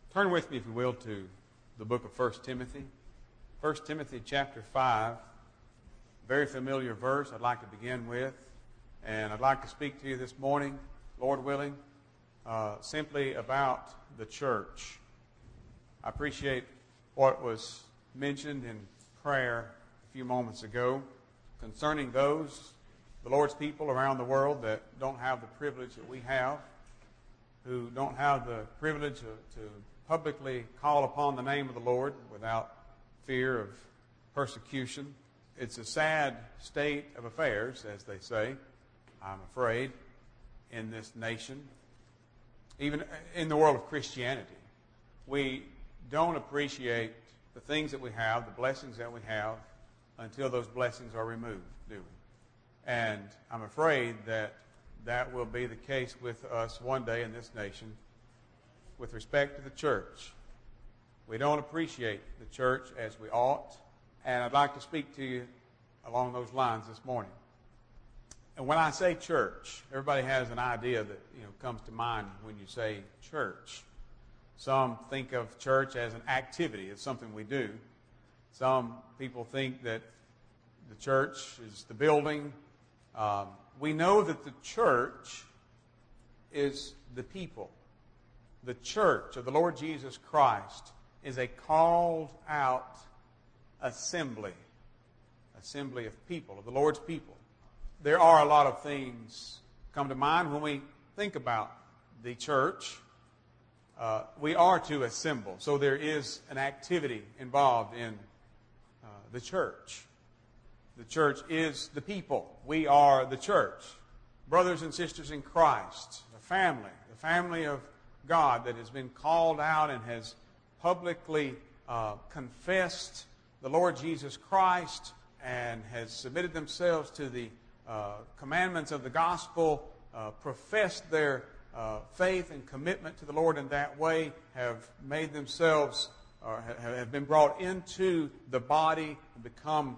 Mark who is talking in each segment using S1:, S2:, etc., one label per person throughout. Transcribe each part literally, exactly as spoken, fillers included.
S1: Turn with me, if you will, to the book of First Timothy. First Timothy chapter five, very familiar verse I'd like to begin with. And I'd like to speak to you this morning, Lord willing, uh, simply about the church. I appreciate what was mentioned in prayer a few moments ago concerning those, the Lord's people around the world that don't have the privilege that we have, who don't have the privilege to, to publicly call upon the name of the Lord without fear of persecution. It's a sad state of affairs, as they say, I'm afraid, in this nation. Even in the world of Christianity, we don't appreciate the things that we have, the blessings that we have, until those blessings are removed, do we? And I'm afraid that that will be the case with us one day in this nation with respect to the church. We don't appreciate the church as we ought, and I'd like to speak to you along those lines this morning. And when I say church, everybody has an idea that, you know, comes to mind when you say church. Some think of church as an activity. It's something we do. Some people think that the church is the building. Um, we know that the church is the people. The church of the Lord Jesus Christ is a called out assembly. Assembly of people, of the Lord's people. There are a lot of things come to mind when we think about the church. Uh, we are to assemble. So there is an activity involved in uh, the church. The church is the people. We are the church. Brothers and sisters in Christ. The family. The family of God that has been called out and has publicly uh, confessed the Lord Jesus Christ and has submitted themselves to the uh, commandments of the gospel, uh, professed their uh, faith and commitment to the Lord in that way, have made themselves, or have, have been brought into the body and become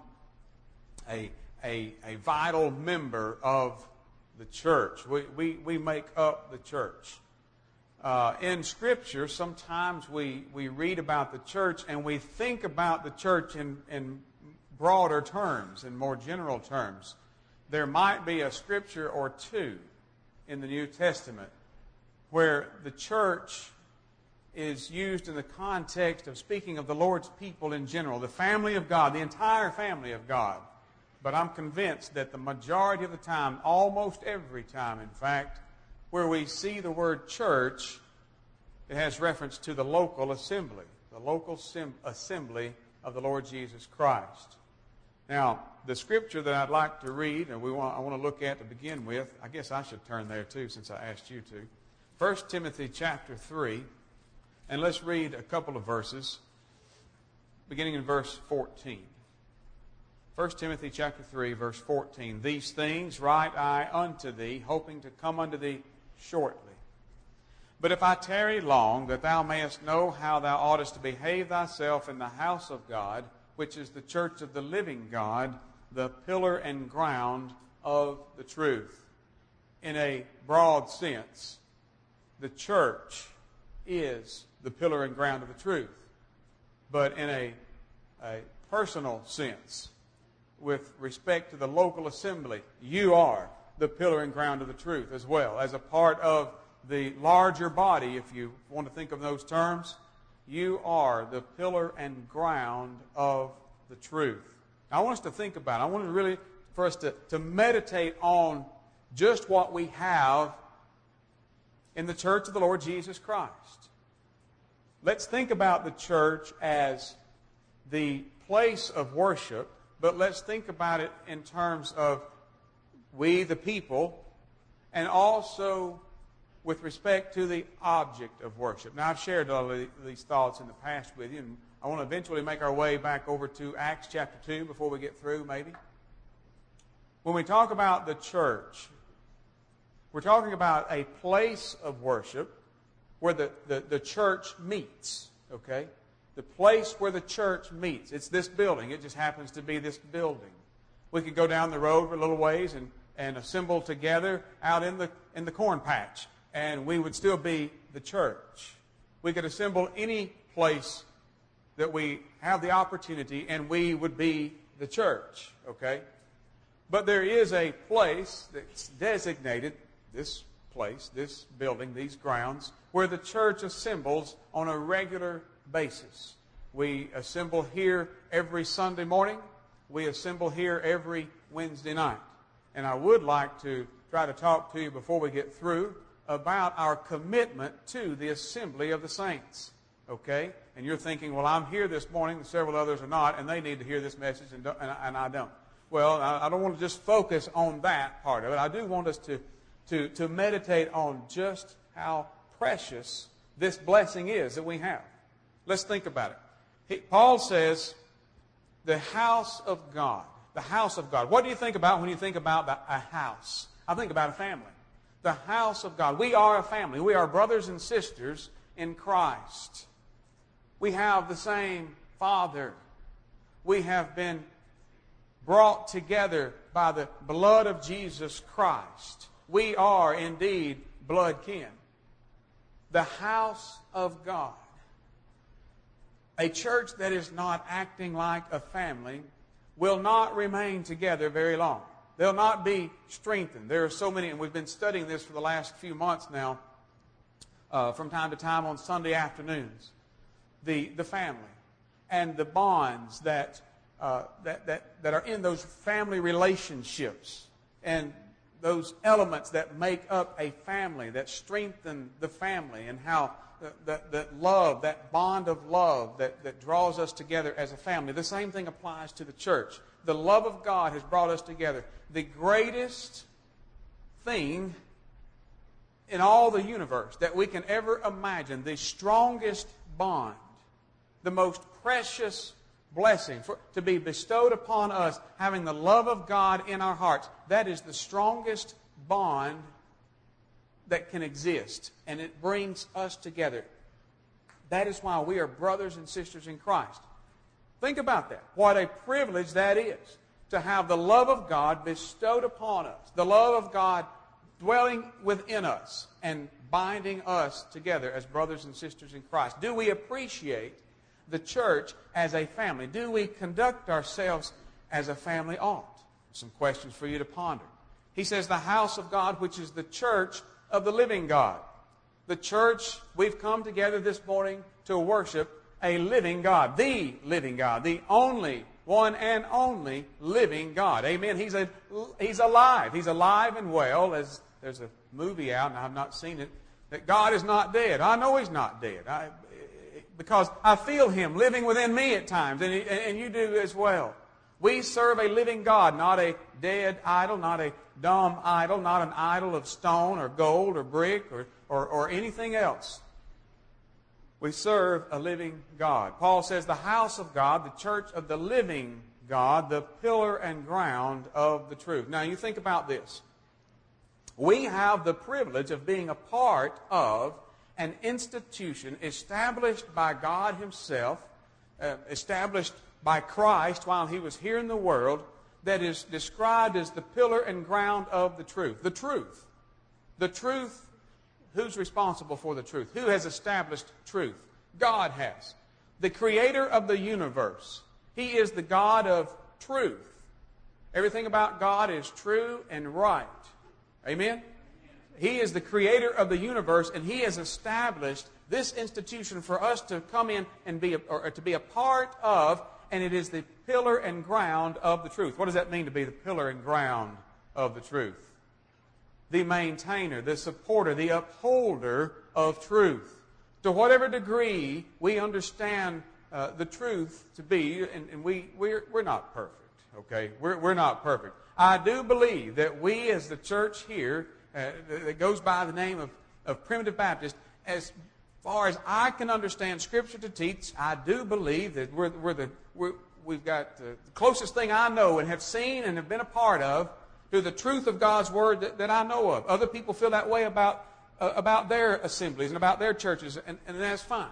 S1: a, a, a vital member of the church. We, we, we make up the church. Uh, in Scripture, sometimes we, we read about the church and we think about the church in, in broader terms, in more general terms. There might be a scripture or two in the New Testament where the church is used in the context of speaking of the Lord's people in general, the family of God, the entire family of God. But I'm convinced that the majority of the time, almost every time, in fact, where we see the word church, it has reference to the local assembly, the local sim- assembly of the Lord Jesus Christ. Now, the scripture that I'd like to read, and we want, I want to look at to begin with, I guess I should turn there too since I asked you to. First Timothy chapter three, and let's read a couple of verses, beginning in verse fourteen. First Timothy chapter three, verse fourteen. These things write I unto thee, hoping to come unto thee shortly. But if I tarry long, that thou mayest know how thou oughtest to behave thyself in the house of God, which is the church of the living God, the pillar and ground of the truth. In a broad sense, the church is the pillar and ground of the truth. But in a, a personal sense, with respect to the local assembly, you are the pillar and ground of the truth as well. As a part of the larger body, if you want to think of those terms, you are the pillar and ground of the truth. Now, I want us to think about it. I want to really, for us to, to meditate on just what we have in the church of the Lord Jesus Christ. Let's think about the church as the place of worship, but let's think about it in terms of we, the people, and also with respect to the object of worship. Now, I've shared all of these thoughts in the past with you, and I want to eventually make our way back over to Acts chapter two before we get through, maybe. When we talk about the church, we're talking about a place of worship where the, the, the church meets, okay? The place where the church meets. It's this building. It just happens to be this building. We could go down the road for a little ways and, and assemble together out in the, in the corn patch, and we would still be the church. We could assemble any place that we have the opportunity, and we would be the church, okay? But there is a place that's designated, this place, this building, these grounds, where the church assembles on a regular basis. We assemble here every Sunday morning. We assemble here every Wednesday night. And I would like to try to talk to you before we get through about our commitment to the assembly of the saints. Okay? And you're thinking, well, I'm here this morning, and several others are not, and they need to hear this message, and, don't, and, I, and I don't. Well, I, I don't want to just focus on that part of it. I do want us to, to, to meditate on just how precious this blessing is that we have. Let's think about it. He, Paul says, the house of God. The house of God. What do you think about when you think about the, a house? I think about a family. The house of God. We are a family. We are brothers and sisters in Christ. We have the same Father. We have been brought together by the blood of Jesus Christ. We are indeed blood kin. The house of God. A church that is not acting like a family will not remain together very long. They'll not be strengthened. There are so many, and we've been studying this for the last few months now, uh, from time to time on Sunday afternoons. The, the family and the bonds that, uh, that, that, that are in those family relationships and those elements that make up a family, that strengthen the family, and how that, that love, that bond of love that, that draws us together as a family. The same thing applies to the church. The love of God has brought us together. The greatest thing in all the universe that we can ever imagine, the strongest bond, the most precious blessing for, to be bestowed upon us, having the love of God in our hearts, that is the strongest bond that can exist, and it brings us together. That is why we are brothers and sisters in Christ. Think about that. What a privilege that is, to have the love of God bestowed upon us, the love of God dwelling within us and binding us together as brothers and sisters in Christ. Do we appreciate the church as a family? Do we conduct ourselves as a family ought? Some questions for you to ponder. He says, the house of God, which is the church of the living God. The church, we've come together this morning to worship a living God, the living God, the only one and only living God. Amen. He's a He's alive. He's alive and well. As there's a movie out, and I've not seen it, that God is not dead. I know He's not dead. I, because I feel Him living within me at times, and, and you do as well. We serve a living God, not a dead idol, not a dumb idol, not an idol of stone or gold or brick or, or, or anything else. We serve a living God. Paul says the house of God, the church of the living God, the pillar and ground of the truth. Now you think about this. We have the privilege of being a part of an institution established by God Himself, uh, established by Christ while He was here in the world, that is described as the pillar and ground of the truth. The truth. The truth. Who's responsible for the truth? Who has established truth? God has. The creator of the universe. He is the God of truth. Everything about God is true and right. Amen? He is the creator of the universe, and He has established this institution for us to come in and be a, or to be a part of, and it is the pillar and ground of the truth. What does that mean to be the pillar and ground of the truth? The maintainer, the supporter, the upholder of truth. To whatever degree we understand uh, the truth to be, and, and we, we're, we're not perfect, okay? We're, we're not perfect. I do believe that we as the church here, uh, that goes by the name of, of Primitive Baptist, as far as I can understand Scripture to teach, I do believe that we're, we're the, we're, we've got the closest thing I know and have seen and have been a part of to the truth of God's Word that, that I know of. Other people feel that way about, uh, about their assemblies and about their churches, and, and that's fine.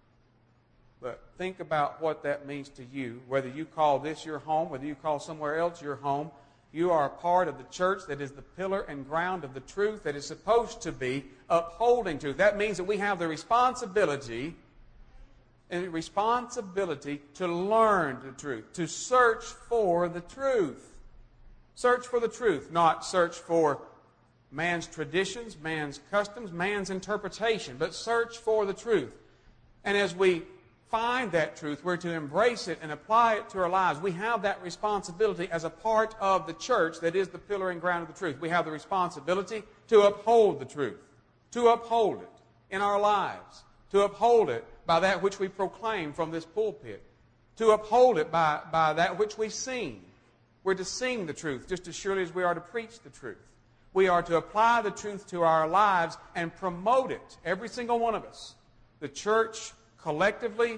S1: But think about what that means to you, whether you call this your home, whether you call somewhere else your home. You are a part of the church that is the pillar and ground of the truth that is supposed to be upholding truth. That means that we have the responsibility and responsibility to learn the truth, to search for the truth. Search for the truth, not search for man's traditions, man's customs, man's interpretation, but search for the truth. And as we find that truth, we're to embrace it and apply it to our lives. We have that responsibility as a part of the church that is the pillar and ground of the truth. We have the responsibility to uphold the truth, to uphold it in our lives, to uphold it by that which we proclaim from this pulpit, to uphold it by, by that which we sing. We're to sing the truth just as surely as we are to preach the truth. We are to apply the truth to our lives and promote it, every single one of us. The church collectively,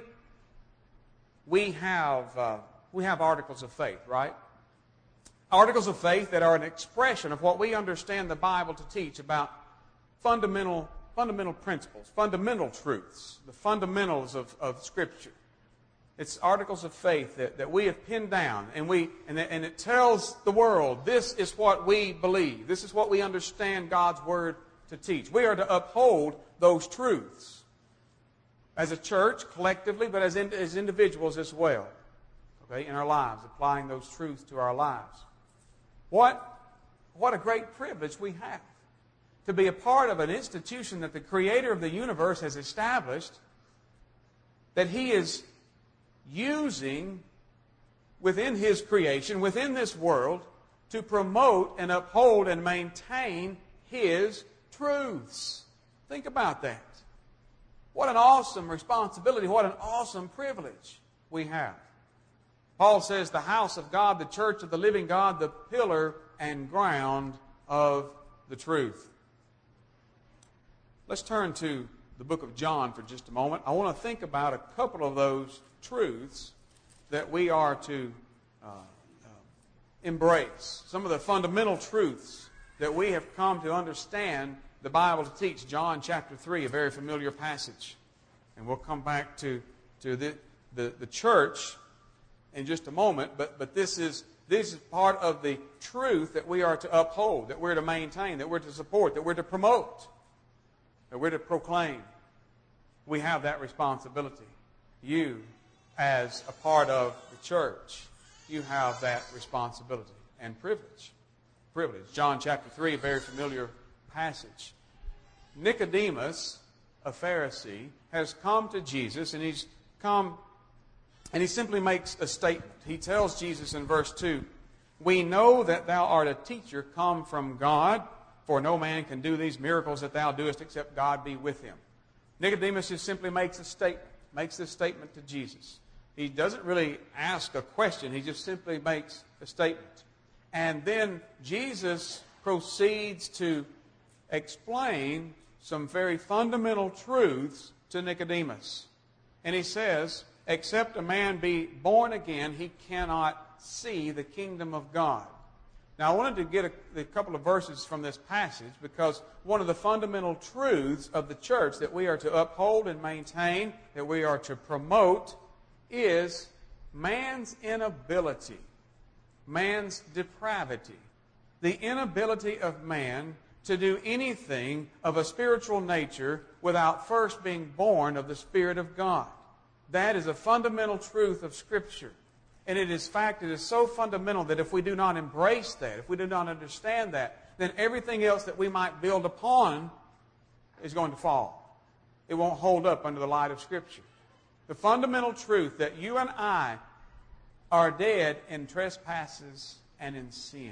S1: we have, uh, we have articles of faith, right? Articles of faith that are an expression of what we understand the Bible to teach about fundamental, fundamental principles, fundamental truths, the fundamentals of, of Scripture. It's articles of faith that, that we have pinned down, and we and, and it tells the world, this is what we believe. This is what we understand God's Word to teach. We are to uphold those truths as a church, collectively, but as, in, as individuals as well, okay, in our lives, applying those truths to our lives. What, what a great privilege we have to be a part of an institution that the Creator of the universe has established, that He is using within His creation, within this world, to promote and uphold and maintain His truths. Think about that. What an awesome responsibility, what an awesome privilege we have. Paul says, the house of God, the church of the living God, the pillar and ground of the truth. Let's turn to the book of John for just a moment. I want to think about a couple of those truths that we are to uh, uh, embrace. Some of the fundamental truths that we have come to understand the Bible to teach. John chapter three, a very familiar passage. And we'll come back to, to the, the, the church in just a moment. But, but this is, this is part of the truth that we are to uphold, that we're to maintain, that we're to support, that we're to promote, that we're to proclaim. We have that responsibility. You, as a part of the church, you have that responsibility and privilege. Privilege. John chapter three, a very familiar passage. Nicodemus, a Pharisee, has come to Jesus, and he's come, and he simply makes a statement. He tells Jesus in verse two, "We know that thou art a teacher come from God, for no man can do these miracles that thou doest except God be with him." Nicodemus just simply makes a statement, makes this statement to Jesus. He doesn't really ask a question, he just simply makes a statement. And then Jesus proceeds to explain some very fundamental truths to Nicodemus. And he says, except a man be born again, he cannot see the kingdom of God. Now, I wanted to get a, a couple of verses from this passage because one of the fundamental truths of the church that we are to uphold and maintain, that we are to promote, is man's inability, man's depravity, the inability of man to do anything of a spiritual nature without first being born of the Spirit of God. That is a fundamental truth of Scripture. And it is fact, it is so fundamental that if we do not embrace that, if we do not understand that, then everything else that we might build upon is going to fall. It won't hold up under the light of Scripture. The fundamental truth that you and I are dead in trespasses and in sin.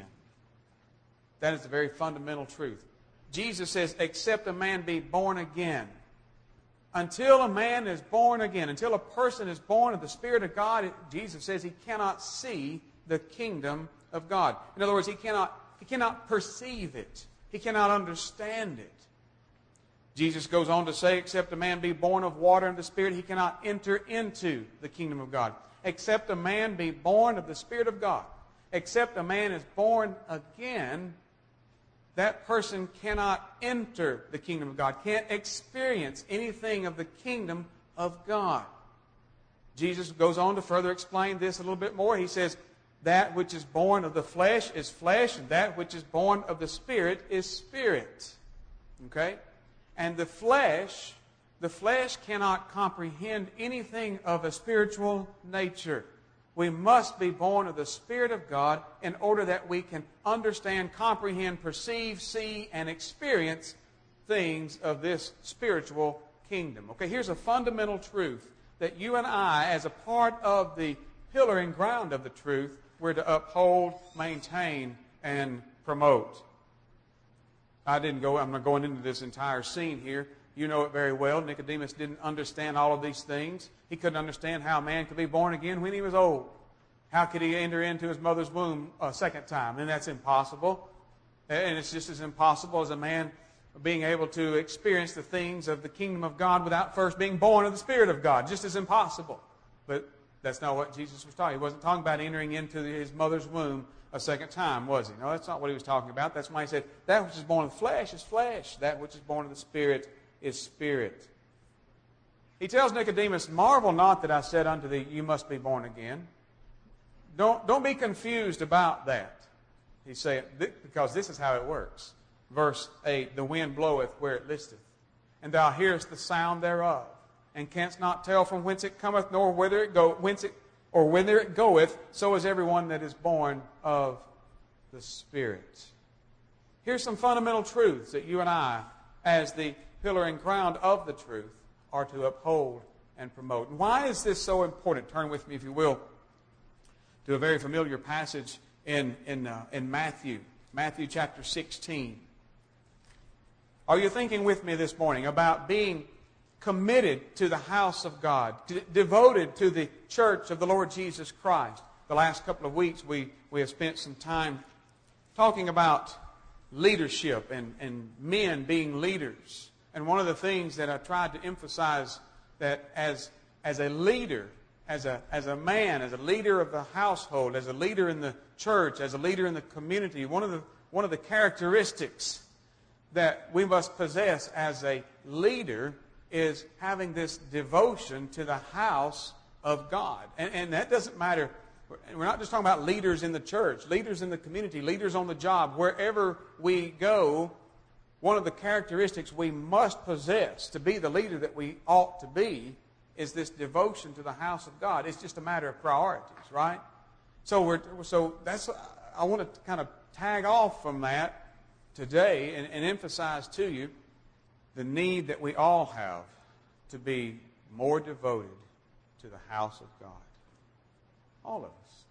S1: That is the very fundamental truth. Jesus says, except a man be born again. Until a man is born again, until a person is born of the Spirit of God, Jesus says he cannot see the kingdom of God. In other words, he cannot, he cannot perceive it. He cannot understand it. Jesus goes on to say, except a man be born of water and the Spirit, he cannot enter into the kingdom of God. Except a man be born of the Spirit of God, except a man is born again, that person cannot enter the kingdom of God, can't experience anything of the kingdom of God. Jesus goes on to further explain this a little bit more. He says, that which is born of the flesh is flesh, and that which is born of the Spirit is spirit. Okay? And the flesh, the flesh cannot comprehend anything of a spiritual nature. We must be born of the Spirit of God in order that we can understand, comprehend, perceive, see, and experience things of this spiritual kingdom. Okay, here's a fundamental truth that you and I, as a part of the pillar and ground of the truth, we're to uphold, maintain, and promote. I didn't go, I'm not going into this entire scene here. You know it very well. Nicodemus didn't understand all of these things. He couldn't understand how a man could be born again when he was old. How could he enter into his mother's womb a second time? And that's impossible. And it's just as impossible as a man being able to experience the things of the kingdom of God without first being born of the Spirit of God. Just as impossible. But that's not what Jesus was talking. He wasn't talking about entering into his mother's womb a second time, was he? No, that's not what he was talking about. That's why he said, that which is born of the flesh is flesh. That which is born of the Spirit is spirit. He tells Nicodemus, marvel not that I said unto thee, you must be born again. Don't, don't be confused about that. He's saying, because this is how it works. Verse eight, the wind bloweth where it listeth, and thou hearest the sound thereof, and canst not tell from whence it cometh, nor whither it go, whence it, or whither it goeth, so is everyone that is born of the Spirit. Here's some fundamental truths that you and I, as the pillar and ground of the truth, are to uphold and promote. And why is this so important? Turn with me, if you will, to a very familiar passage in, in, uh, in Matthew, Matthew chapter sixteen. Are you thinking with me this morning about being committed to the house of God, d- devoted to the church of the Lord Jesus Christ? The last couple of weeks we, we have spent some time talking about leadership and, and men being leaders. And one of the things that I tried to emphasize, that as, as a leader, as a, as a man, as a leader of the household, as a leader in the church, as a leader in the community, one of the, one of the characteristics that we must possess as a leader is having this devotion to the house of God. And, and that doesn't matter. We're not just talking about leaders in the church, leaders in the community, leaders on the job. Wherever we go, one of the characteristics we must possess to be the leader that we ought to be is this devotion to the house of God. It's just a matter of priorities, right? So we're so that's I want to kind of tag off from that today and, and emphasize to you the need that we all have to be more devoted to the house of God. All of us.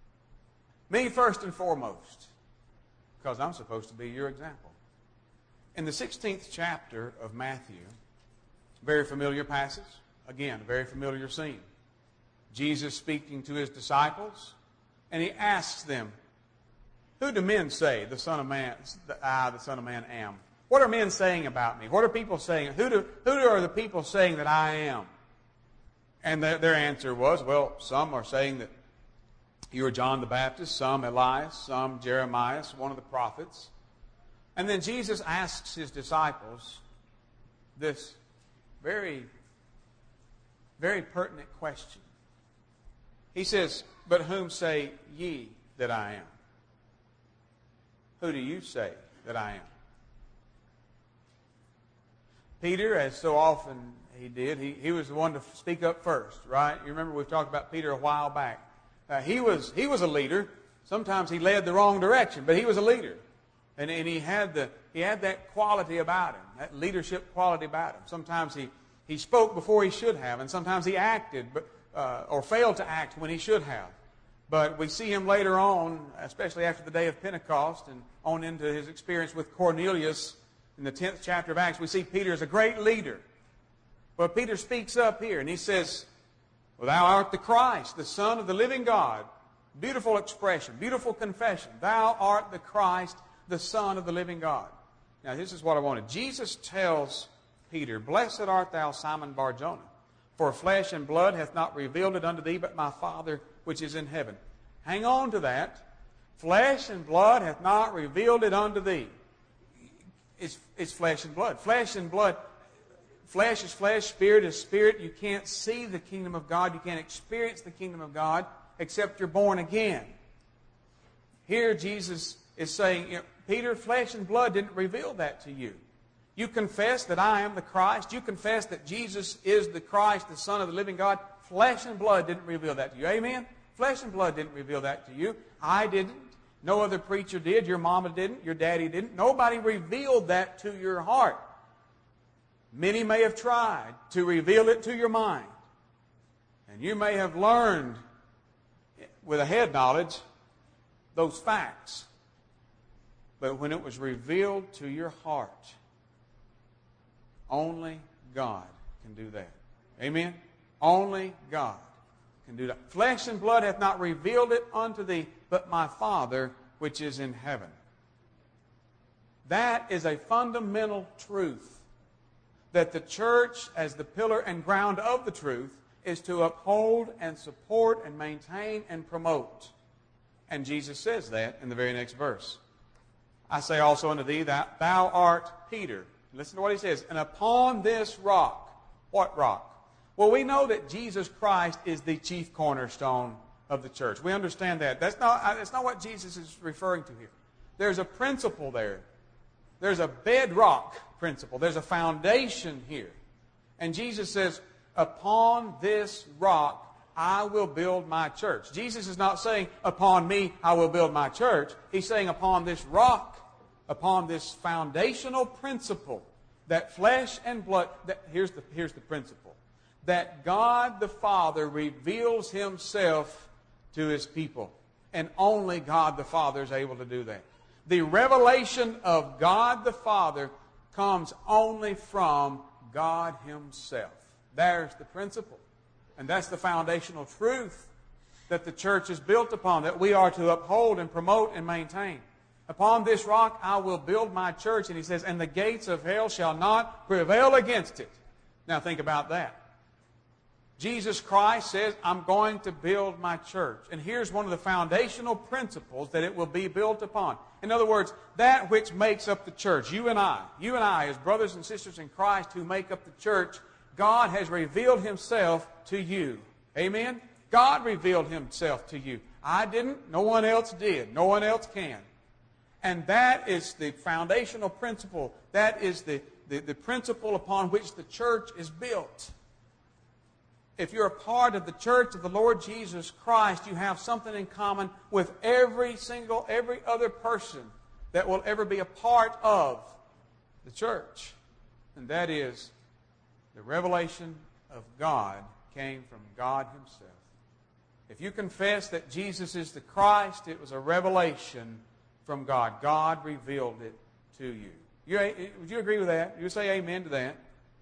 S1: Me first and foremost, because I'm supposed to be your example. In the sixteenth chapter of Matthew, very familiar passage, again, a very familiar scene. Jesus speaking to his disciples, and he asks them, who do men say the Son of Man, I, the Son of Man, am? What are men saying about me? What are people saying? Who do, who are the people saying that I am? And their, their answer was, well, some are saying that you are John the Baptist, some Elias, some Jeremiah, one of the prophets. And then Jesus asks his disciples this very, very pertinent question. He says, but whom say ye that I am? Who do you say that I am? Peter, as so often he did, he, he was the one to speak up first, right? You remember we've talked about Peter a while back. Uh, he was he was a leader. Sometimes he led the wrong direction, but he was a leader. And, and he had the he had that quality about him, that leadership quality about him. Sometimes he, he spoke before he should have, and sometimes he acted but, uh, or failed to act when he should have. But we see him later on, especially after the day of Pentecost and on into his experience with Cornelius in the tenth chapter of Acts, we see Peter as a great leader. But Peter speaks up here and he says, well, thou art the Christ, the Son of the living God. Beautiful expression, beautiful confession. Thou art the Christ, the Son of the living God. Now, this is what I wanted. Jesus tells Peter, blessed art thou, Simon Bar-Jonah, for flesh and blood hath not revealed it unto thee, but my Father which is in heaven. Hang on to that. Flesh and blood hath not revealed it unto thee. It's, it's flesh and blood. Flesh and blood. Flesh is flesh, spirit is spirit. You can't see the kingdom of God. You can't experience the kingdom of God except you're born again. Here Jesus is saying, you know, Peter, flesh and blood didn't reveal that to you. You confess that I am the Christ. You confess that Jesus is the Christ, the Son of the living God. Flesh and blood didn't reveal that to you. Amen? Flesh and blood didn't reveal that to you. I didn't. No other preacher did. Your mama didn't. Your daddy didn't. Nobody revealed that to your heart. Many may have tried to reveal it to your mind. And you may have learned with a head knowledge those facts. But when it was revealed to your heart, only God can do that. Amen? Only God can do that. Flesh and blood hath not revealed it unto thee, but my Father which is in heaven. That is a fundamental truth, that the church, as the pillar and ground of the truth, is to uphold and support and maintain and promote. And Jesus says that in the very next verse. I say also unto thee that thou art Peter. Listen to what he says. And upon this rock. What rock? Well, we know that Jesus Christ is the chief cornerstone of the church. We understand that. That's not, that's not what Jesus is referring to here. There's a principle there. There's a bedrock principle. There's a foundation here. And Jesus says, upon this rock I will build my church. Jesus is not saying, upon me I will build my church. He's saying, upon this rock, upon this foundational principle, that flesh and blood, that, here's the, here's the principle. That God the Father reveals Himself to His people. And only God the Father is able to do that. The revelation of God the Father comes only from God Himself. There's the principle. And that's the foundational truth that the church is built upon, that we are to uphold and promote and maintain. Upon this rock I will build my church. And he says, and the gates of hell shall not prevail against it. Now think about that. Jesus Christ says, I'm going to build my church. And here's one of the foundational principles that it will be built upon. In other words, that which makes up the church, you and I, you and I as brothers and sisters in Christ who make up the church, God has revealed Himself to you. Amen? God revealed Himself to you. I didn't. No one else did. No one else can. And that is the foundational principle. That is the, the, the principle upon which the church is built. If you're a part of the church of the Lord Jesus Christ, you have something in common with every single, every other person that will ever be a part of the church. And that is, the revelation of God came from God Himself. If you confess that Jesus is the Christ, it was a revelation from God. God revealed it to you. you would you agree with that? You say amen to that?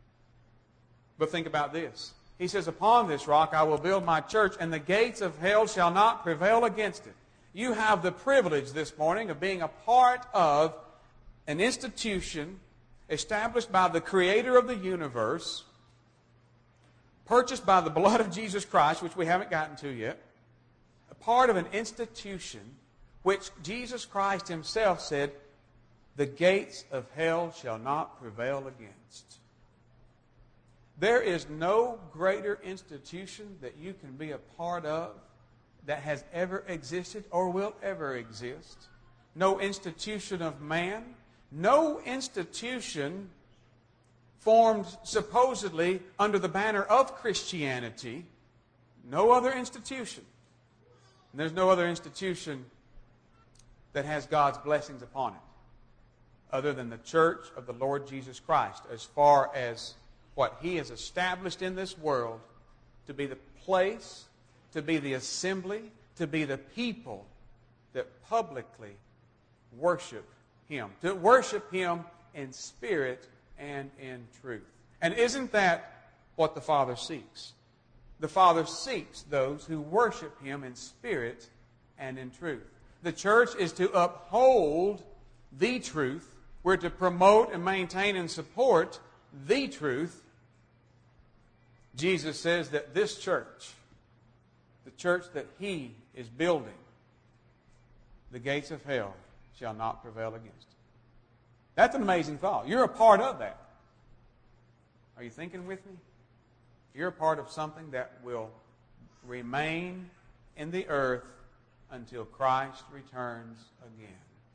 S1: But think about this. He says, upon this rock I will build my church, and the gates of hell shall not prevail against it. You have the privilege this morning of being a part of an institution established by the Creator of the universe, purchased by the blood of Jesus Christ, which we haven't gotten to yet, a part of an institution which Jesus Christ Himself said, the gates of hell shall not prevail against. There is no greater institution that you can be a part of that has ever existed or will ever exist. No institution of man. No institution formed supposedly under the banner of Christianity. No other institution. And there's no other institution that has God's blessings upon it other than the church of the Lord Jesus Christ, as far as what He has established in this world to be the place, to be the assembly, to be the people that publicly worship Him. To worship Him in spirit and in truth. And isn't that what the Father seeks? The Father seeks those who worship Him in spirit and in truth. The church is to uphold the truth. We're to promote and maintain and support the truth. Jesus says that this church, the church that He is building, the gates of hell shall not prevail against it. That's an amazing thought. You're a part of that. Are you thinking with me? You're a part of something that will remain in the earth until Christ returns again.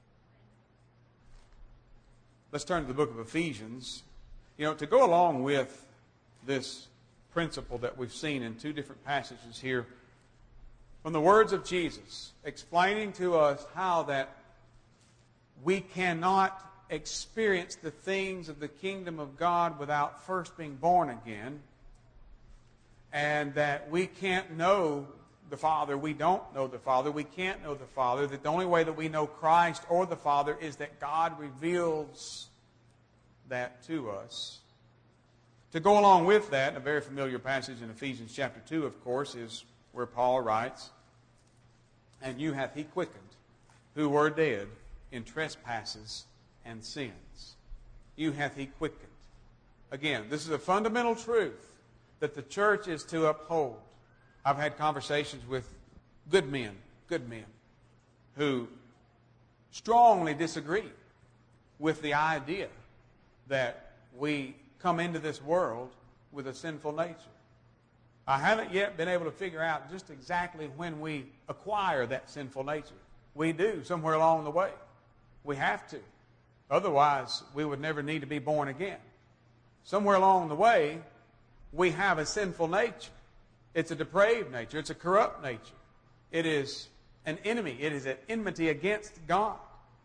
S1: Let's turn to the book of Ephesians. You know, to go along with this principle that we've seen in two different passages here, from the words of Jesus, explaining to us how that we cannot experience the things of the kingdom of God without first being born again, and that we can't know the Father, we don't know the Father, we can't know the Father, that the only way that we know Christ or the Father is that God reveals that to us. To go along with that, a very familiar passage in Ephesians chapter two, of course, is where Paul writes, "And you hath he quickened, who were dead in trespasses and sins." You hath he quickened. Again, this is a fundamental truth that the church is to uphold. I've had conversations with good men, good men, who strongly disagree with the idea that we come into this world with a sinful nature. I haven't yet been able to figure out just exactly when we acquire that sinful nature. We do, somewhere along the way. We have to. Otherwise, we would never need to be born again. Somewhere along the way, we have a sinful nature. It's a depraved nature. It's a corrupt nature. It is an enemy. It is an enmity against God.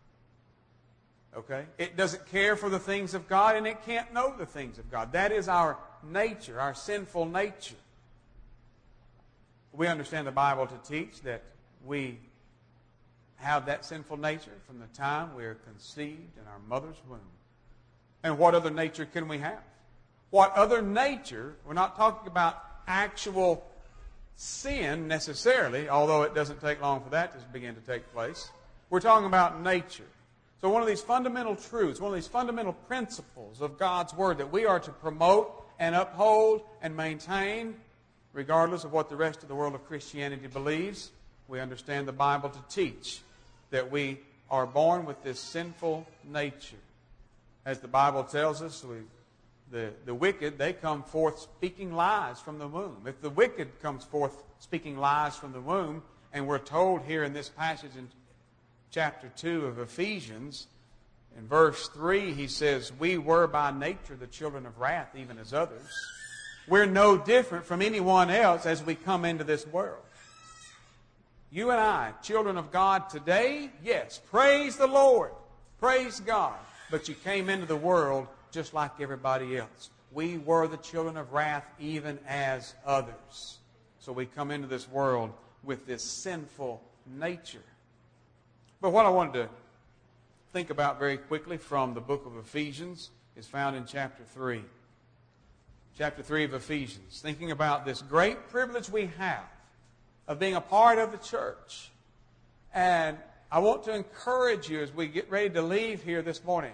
S1: Okay? It doesn't care for the things of God, and it can't know the things of God. That is our nature, our sinful nature. We understand the Bible to teach that we have that sinful nature from the time we are conceived in our mother's womb. And what other nature can we have? What other nature, we're not talking about actual sin necessarily, although it doesn't take long for that to begin to take place. We're talking about nature. So one of these fundamental truths, one of these fundamental principles of God's Word that we are to promote and uphold and maintain, regardless of what the rest of the world of Christianity believes, we understand the Bible to teach that we are born with this sinful nature. As the Bible tells us, we, the, the wicked, they come forth speaking lies from the womb. If the wicked comes forth speaking lies from the womb, and we're told here in this passage in chapter two of Ephesians, in verse three, he says, "We were by nature the children of wrath, even as others." We're no different from anyone else as we come into this world. You and I, children of God today, yes, praise the Lord, praise God. But you came into the world just like everybody else. We were the children of wrath even as others. So we come into this world with this sinful nature. But what I wanted to think about very quickly from the book of Ephesians is found in chapter three. Chapter three of Ephesians. Thinking about this great privilege we have of being a part of the church. And I want to encourage you as we get ready to leave here this morning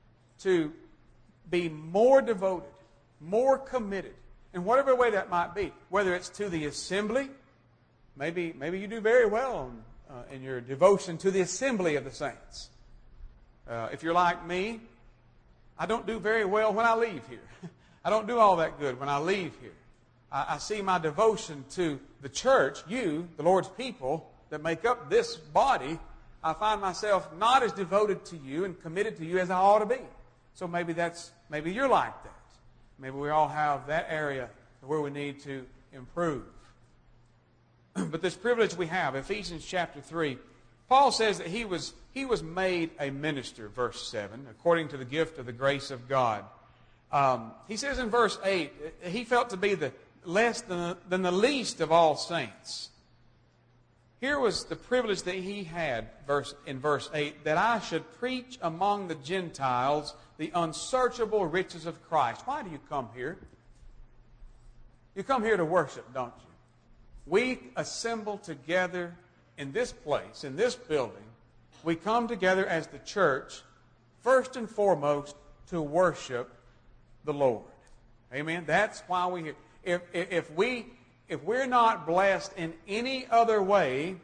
S1: to be more devoted, more committed, in whatever way that might be. Whether it's to the assembly, maybe, maybe you do very well in, uh, in your devotion to the assembly of the saints. Uh, if you're like me, I don't do very well when I leave here. I don't do all that good when I leave here. I, I see my devotion to the church, you, the Lord's people, that make up this body. I find myself not as devoted to you and committed to you as I ought to be. So maybe that's maybe you're like that. Maybe we all have that area where we need to improve. But this privilege we have, Ephesians chapter three, Paul says that he was he was made a minister, verse seven, according to the gift of the grace of God. Um, he says in verse eight, he felt to be the less than, than the least of all saints. Here was the privilege that he had, verse in verse eight, that I should preach among the Gentiles the unsearchable riches of Christ. Why do you come here? You come here to worship, don't you? We assemble together in this place, in this building. We come together as the church, first and foremost, to worship the Lord. Amen? That's why we're here. If, if, if, we, if we're not blessed in any other way,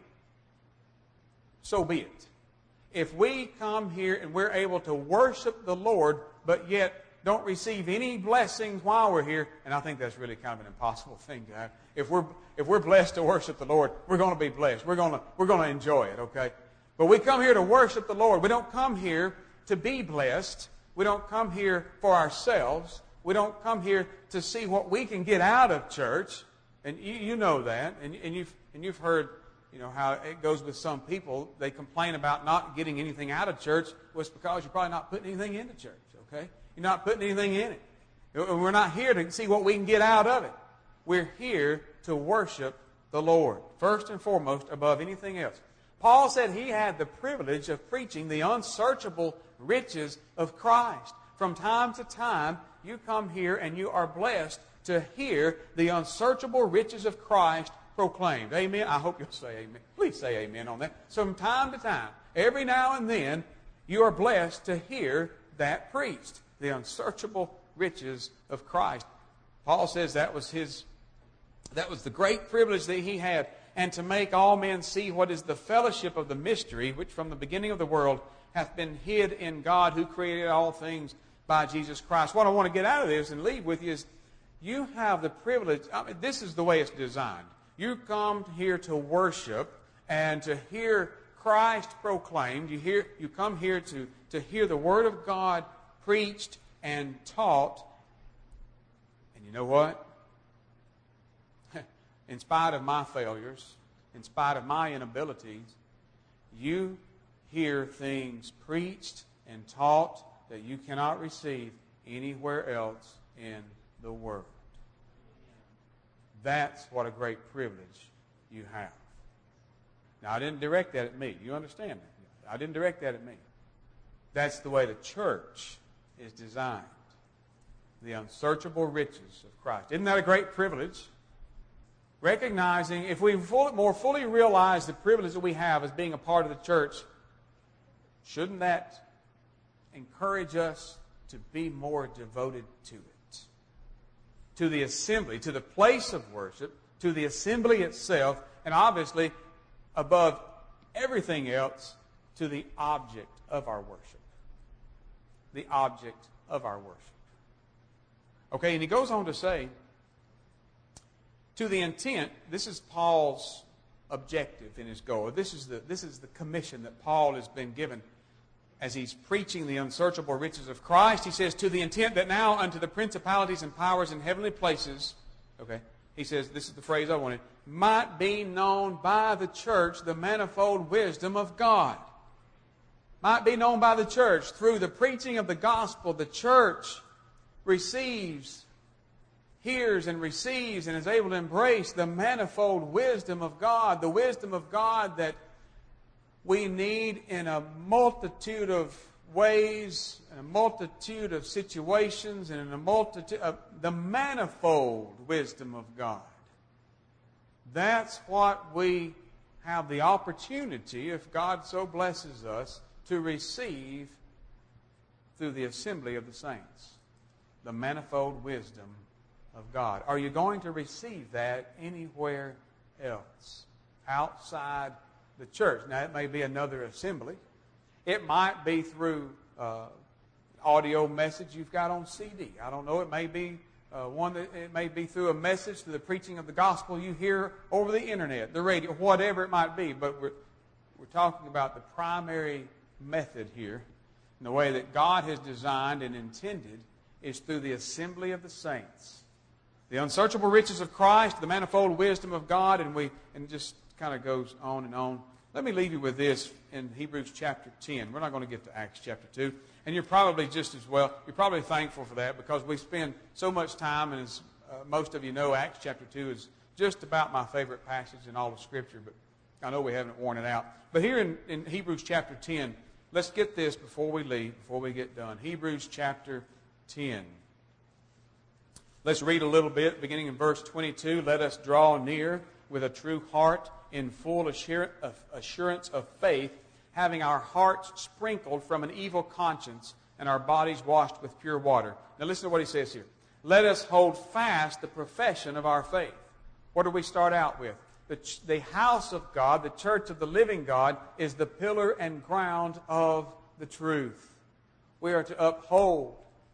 S1: so be it. If we come here and we're able to worship the Lord, but yet don't receive any blessings while we're here. And I think that's really kind of an impossible thing to have. If we're, if we're blessed to worship the Lord, we're going to be blessed. We're going to, we're going to enjoy it, okay? But we come here to worship the Lord. We don't come here to be blessed. We don't come here for ourselves. We don't come here to see what we can get out of church. And you, you know that. And, and, you've, and you've heard, you know, how it goes with some people. They complain about not getting anything out of church. Well, it's because you're probably not putting anything into church, okay? You're not putting anything in it. We're not here to see what we can get out of it. We're here to worship the Lord, first and foremost, above anything else. Paul said he had the privilege of preaching the unsearchable riches of Christ. From time to time, you come here and you are blessed to hear the unsearchable riches of Christ proclaimed. Amen? I hope you'll say amen. Please say amen on that. So from time to time, every now and then, you are blessed to hear that preached. The unsearchable riches of Christ. Paul says that was his, that was the great privilege that he had. And to make all men see what is the fellowship of the mystery, which from the beginning of the world hath been hid in God, who created all things by Jesus Christ. What I want to get out of this and leave with you is, you have the privilege. I mean, this is the way it's designed. You come here to worship and to hear Christ proclaimed. You hear, you come here to, to hear the Word of God preached and taught. And you know what? In spite of my failures, in spite of my inabilities, you hear things preached and taught that you cannot receive anywhere else in the world. That's what a great privilege you have. Now, I didn't direct that at me. You understand that? I didn't direct that at me. That's the way the church is designed. The unsearchable riches of Christ. Isn't that a great privilege? Recognizing, if we full, more fully realize the privilege that we have as being a part of the church, shouldn't that encourage us to be more devoted to it? To the assembly, to the place of worship, to the assembly itself, and obviously, above everything else, to the object of our worship. The object of our worship. Okay, and he goes on to say, to the intent, this is Paul's objective in his goal. This is the, this is the commission that Paul has been given as he's preaching the unsearchable riches of Christ. He says, to the intent that now unto the principalities and powers in heavenly places, okay, he says, this is the phrase I wanted, might be known by the church the manifold wisdom of God. Might be known by the church. Through the preaching of the gospel, the church receives, hears and receives and is able to embrace the manifold wisdom of God. The wisdom of God that we need in a multitude of ways, in a multitude of situations, and in a multitude of the manifold wisdom of God. That's what we have the opportunity, if God so blesses us, to receive through the assembly of the saints. The manifold wisdom of God. Are you going to receive that anywhere else? Outside the church. Now, it may be another assembly. It might be through uh, audio message you've got on C D. I don't know. It may be uh, one that it may be through a message, through the preaching of the gospel you hear over the internet, the radio, whatever it might be. But we're we're talking about the primary method here, in the way that God has designed and intended, is through the assembly of the saints. The unsearchable riches of Christ, the manifold wisdom of God, and we and just kind of goes on and on. Let me leave you with this in Hebrews chapter ten. We're not going to get to Acts chapter two. And you're probably just as well, you're probably thankful for that, because we spend so much time, and as uh, most of you know, Acts chapter two is just about my favorite passage in all of Scripture, but I know we haven't worn it out. But here in, in Hebrews chapter ten, let's get this before we leave, before we get done. Hebrews chapter ten. Let's read a little bit, beginning in verse twenty-two. Let us draw near with a true heart, in full assurance of faith, having our hearts sprinkled from an evil conscience and our bodies washed with pure water. Now listen to what he says here. Let us hold fast the profession of our faith. What do we start out with? The, ch- the house of God, the church of the living God, is the pillar and ground of the truth. We are to uphold,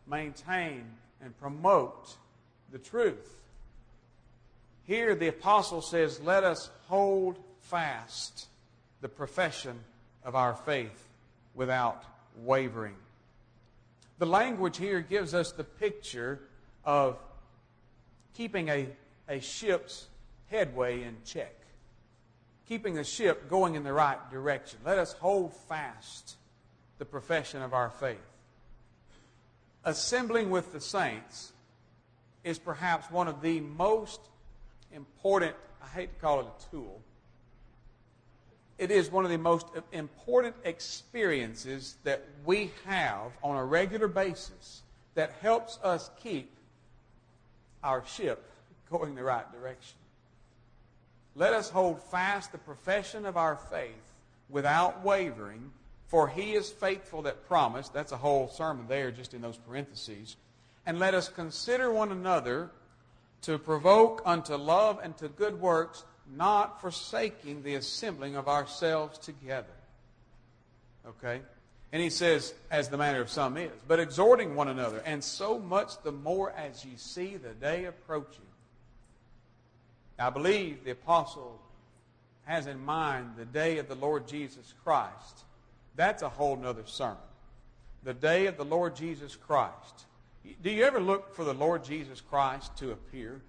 S1: maintain, and promote the truth. Here the apostle says, let us hold fast the profession of our faith without wavering. The language here gives us the picture of keeping a, a ship's headway in check. Keeping the ship going in the right direction. Let us hold fast the profession of our faith. Assembling with the saints is perhaps one of the most important, I hate to call it a tool, it is one of the most important experiences that we have on a regular basis that helps us keep our ship going the right direction. Let us hold fast the profession of our faith without wavering, for he is faithful that promised. That's a whole sermon there just in those parentheses. And let us consider one another to provoke unto love and to good works, not forsaking the assembling of ourselves together. Okay? And he says, as the manner of some is, but exhorting one another, and so much the more as ye see the day approaching. Now, I believe the apostle has in mind the day of the Lord Jesus Christ. That's a whole nother sermon. The day of the Lord Jesus Christ. Do you ever look for the Lord Jesus Christ to appear?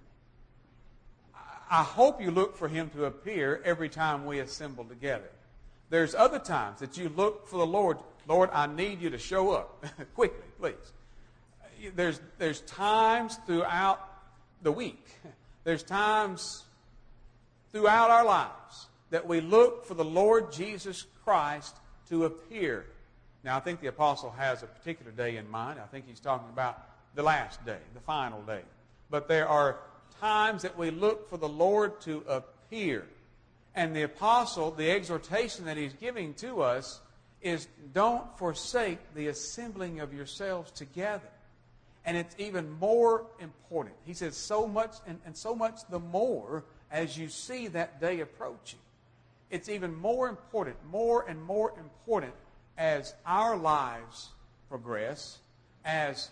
S1: I hope you look for him to appear every time we assemble together. There's other times that you look for the Lord. Lord, I need you to show up quickly, please. There's, there's times throughout the week. There's times throughout our lives that we look for the Lord Jesus Christ to appear. Now, I think the apostle has a particular day in mind. I think he's talking about the last day, the final day. But there are times that we look for the Lord to appear. And the apostle, the exhortation that he's giving to us is don't forsake the assembling of yourselves together. And it's even more important. He says so much, and, and so much the more as you see that day approaching. It's even more important, more and more important as our lives progress, as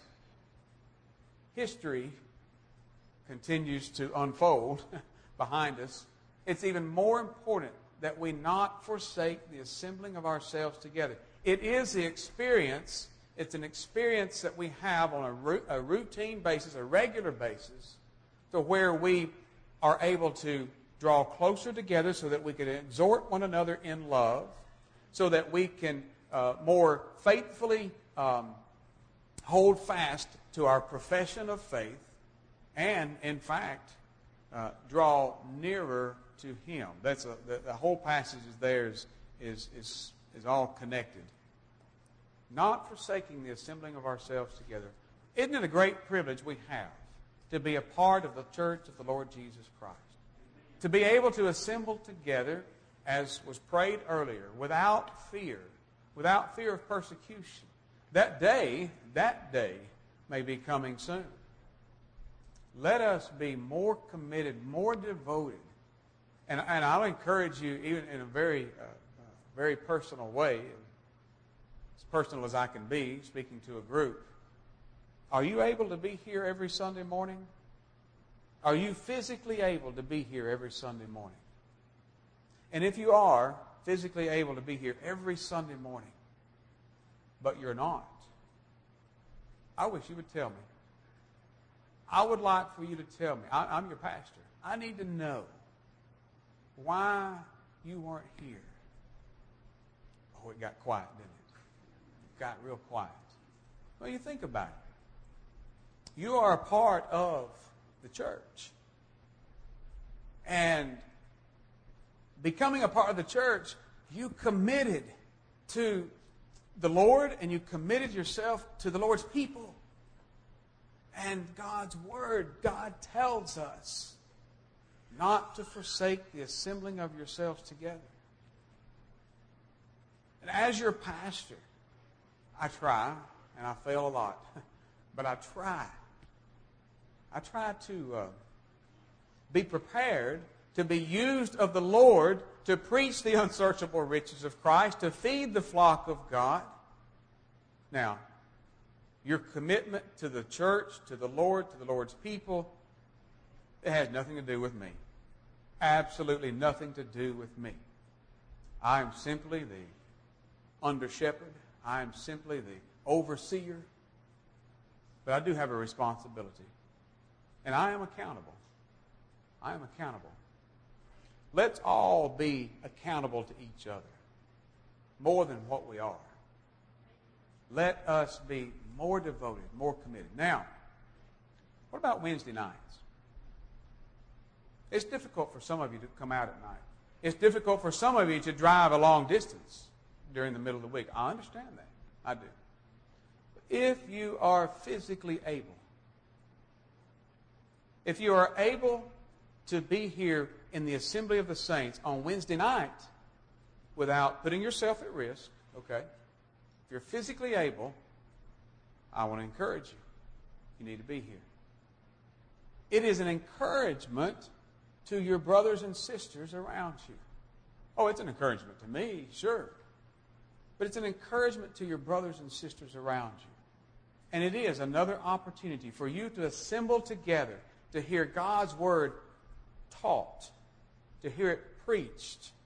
S1: history continues to unfold behind us. It's even more important that we not forsake the assembling of ourselves together. It is the experience, it's an experience that we have on a, a routine basis, a regular basis, to where we are able to draw closer together so that we can exhort one another in love, so that we can uh, more faithfully um, hold fast to our profession of faith and, in fact, uh, draw nearer to him. That's a, the, the whole passage is there is, is, is, is all connected. Not forsaking the assembling of ourselves together. Isn't it a great privilege we have to be a part of the church of the Lord Jesus Christ? To be able to assemble together, as was prayed earlier, without fear, without fear of persecution. That day, that day may be coming soon. Let us be more committed, more devoted. And, and I'll encourage you, even in a very, uh, uh, very personal way, as personal as I can be, speaking to a group. Are you able to be here every Sunday morning? Are you physically able to be here every Sunday morning? And if you are physically able to be here every Sunday morning, but you're not, I wish you would tell me. I would like for you to tell me. I, I'm your pastor. I need to know why you weren't here. Oh, it got quiet, didn't it? It got real quiet. Well, you think about it. You are a part of the church. And becoming a part of the church, you committed to the Lord and you committed yourself to the Lord's people. And God's Word, God tells us not to forsake the assembling of yourselves together. And as your pastor, I try, and I fail a lot, but I try. I try to uh, be prepared to be used of the Lord to preach the unsearchable riches of Christ, to feed the flock of God. Now, your commitment to the church, to the Lord, to the Lord's people, it has nothing to do with me. Absolutely nothing to do with me. I am simply the under-shepherd. I am simply the overseer. But I do have a responsibility. And I am accountable. I am accountable. Let's all be accountable to each other more than what we are. Let us be more devoted, more committed. Now, what about Wednesday nights? It's difficult for some of you to come out at night. It's difficult for some of you to drive a long distance during the middle of the week. I understand that. I do. But if you are physically able, if you are able to be here in the assembly of the saints on Wednesday night without putting yourself at risk, okay? If you're physically able, I want to encourage you. You need to be here. It is an encouragement to your brothers and sisters around you. Oh, it's an encouragement to me, sure. But it's an encouragement to your brothers and sisters around you. And it is another opportunity for you to assemble together to hear God's Word taught, to hear it preached,